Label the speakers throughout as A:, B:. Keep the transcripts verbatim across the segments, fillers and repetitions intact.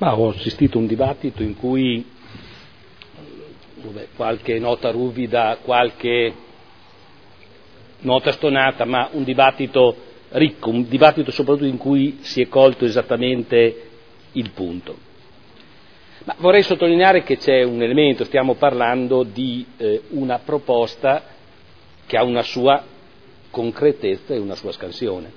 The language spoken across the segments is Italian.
A: Ma ho assistito a un dibattito in cui vabbè, qualche nota ruvida, qualche nota stonata, ma un dibattito ricco, un dibattito soprattutto in cui si è colto esattamente il punto. Ma vorrei sottolineare che c'è un elemento, stiamo parlando di eh, una proposta che ha una sua concretezza e una sua scansione.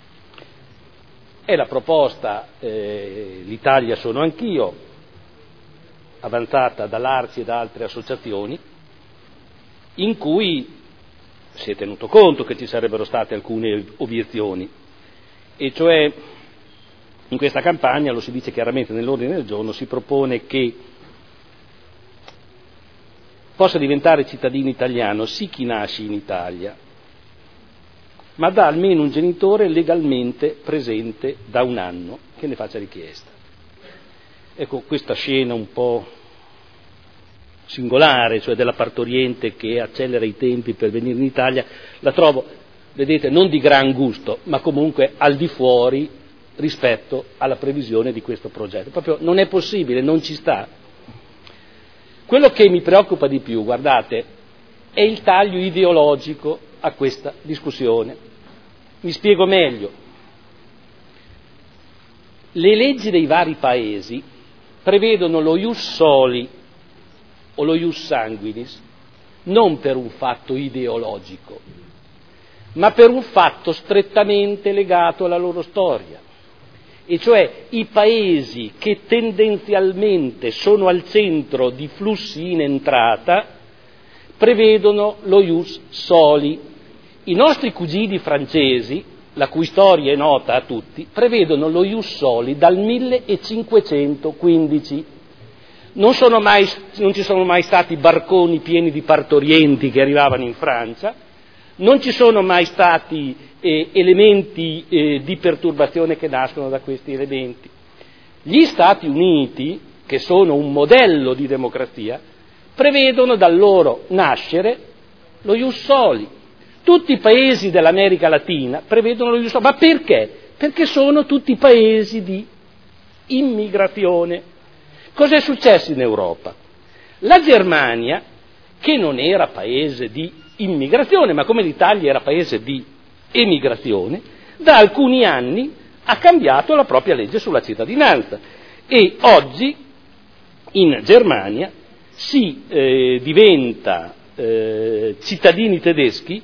A: È la proposta eh, L'Italia sono anch'io, avanzata dall'A R C I e da altre associazioni, in cui si è tenuto conto che ci sarebbero state alcune obiezioni, e cioè in questa campagna, lo si dice chiaramente nell'ordine del giorno, si propone che possa diventare cittadino italiano sì chi nasce in Italia, ma da almeno un genitore legalmente presente da un anno che ne faccia richiesta. Ecco, questa scena un po' singolare, cioè della partoriente che accelera i tempi per venire in Italia, la trovo, vedete, non di gran gusto, ma comunque al di fuori rispetto alla previsione di questo progetto. Proprio non è possibile, non ci sta. Quello che mi preoccupa di più, guardate, è il taglio ideologico a questa discussione. Mi spiego meglio. Le leggi dei vari paesi prevedono lo ius soli o lo ius sanguinis non per un fatto ideologico, ma per un fatto strettamente legato alla loro storia. E cioè i paesi che tendenzialmente sono al centro di flussi in entrata prevedono lo ius soli. I nostri cugini francesi, la cui storia è nota a tutti, prevedono lo ius soli dal millecinquecentoquindici. Non, sono mai, non ci sono mai stati barconi pieni di partorienti che arrivavano in Francia, non ci sono mai stati eh, elementi eh, di perturbazione che nascono da questi elementi. Gli Stati Uniti, che sono un modello di democrazia, prevedono dal loro nascere lo ius soli. Tutti i paesi dell'America Latina prevedono lo ius soli. Ma perché? Perché sono tutti paesi di immigrazione. Cos'è successo in Europa? La Germania, che non era paese di immigrazione, ma come l'Italia era paese di emigrazione, da alcuni anni ha cambiato la propria legge sulla cittadinanza e oggi in Germania si eh, diventa eh, cittadini tedeschi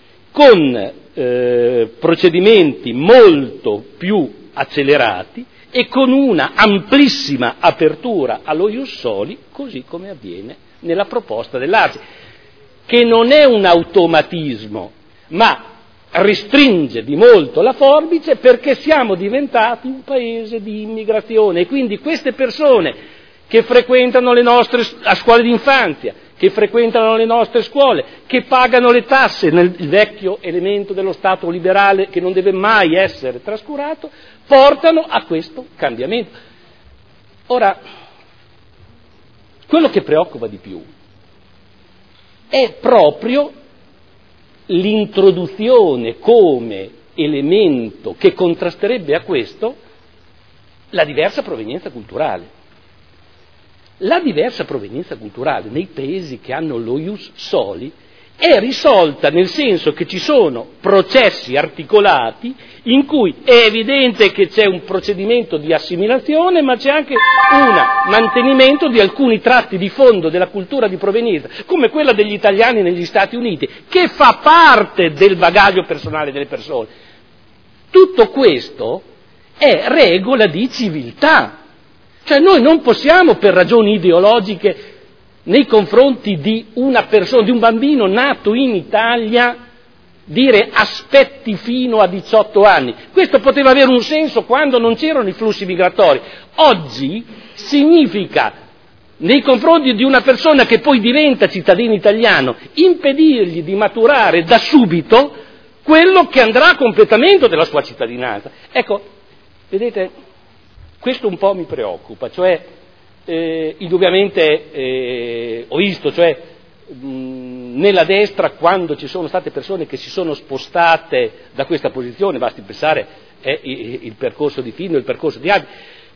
A: con eh, procedimenti molto più accelerati e con una amplissima apertura allo ius soli, così come avviene nella proposta dell'A R C I, che non è un automatismo, ma restringe di molto la forbice perché siamo diventati un paese di immigrazione e quindi queste persone che frequentano le nostre a scuole d'infanzia, che frequentano le nostre scuole, che pagano le tasse nel vecchio elemento dello Stato liberale che non deve mai essere trascurato, portano a questo cambiamento. Ora, quello che preoccupa di più è proprio l'introduzione come elemento che contrasterebbe a questo la diversa provenienza culturale. La diversa provenienza culturale nei paesi che hanno lo ius soli è risolta nel senso che ci sono processi articolati in cui è evidente che c'è un procedimento di assimilazione, ma c'è anche un mantenimento di alcuni tratti di fondo della cultura di provenienza, come quella degli italiani negli Stati Uniti, che fa parte del bagaglio personale delle persone. Tutto questo è regola di civiltà. Cioè noi non possiamo per ragioni ideologiche nei confronti di una persona, di un bambino nato in Italia, dire aspetti fino a diciotto anni. Questo poteva avere un senso quando non c'erano i flussi migratori. Oggi significa, nei confronti di una persona che poi diventa cittadino italiano, impedirgli di maturare da subito quello che andrà a completamento della sua cittadinanza. Ecco, vedete, questo un po' mi preoccupa, cioè eh, indubbiamente eh, ho visto, cioè mh, nella destra quando ci sono state persone che si sono spostate da questa posizione, basti pensare è il, il percorso di Fino, il percorso di altri,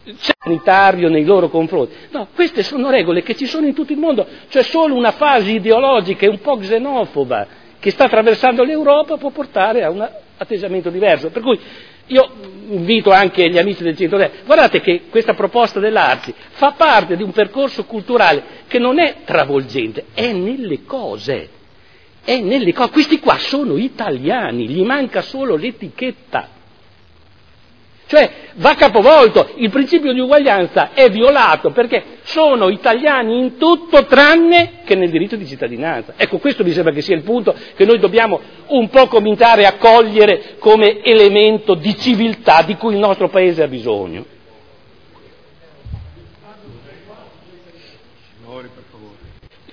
A: sanitario nei loro confronti. No, queste sono regole che ci sono in tutto il mondo, cioè solo una fase ideologica e un po' xenofoba che sta attraversando l'Europa può portare a un atteggiamento diverso. Per cui io invito anche gli amici del centrodestra, guardate che questa proposta dell'Arci fa parte di un percorso culturale che non è travolgente, è nelle cose, è nelle cose. Questi qua sono italiani, gli manca solo l'etichetta. Cioè va capovolto, il principio di uguaglianza è violato perché sono italiani in tutto tranne che nel diritto di cittadinanza. Ecco, questo mi sembra che sia il punto che noi dobbiamo un po' cominciare a cogliere come elemento di civiltà di cui il nostro Paese ha bisogno.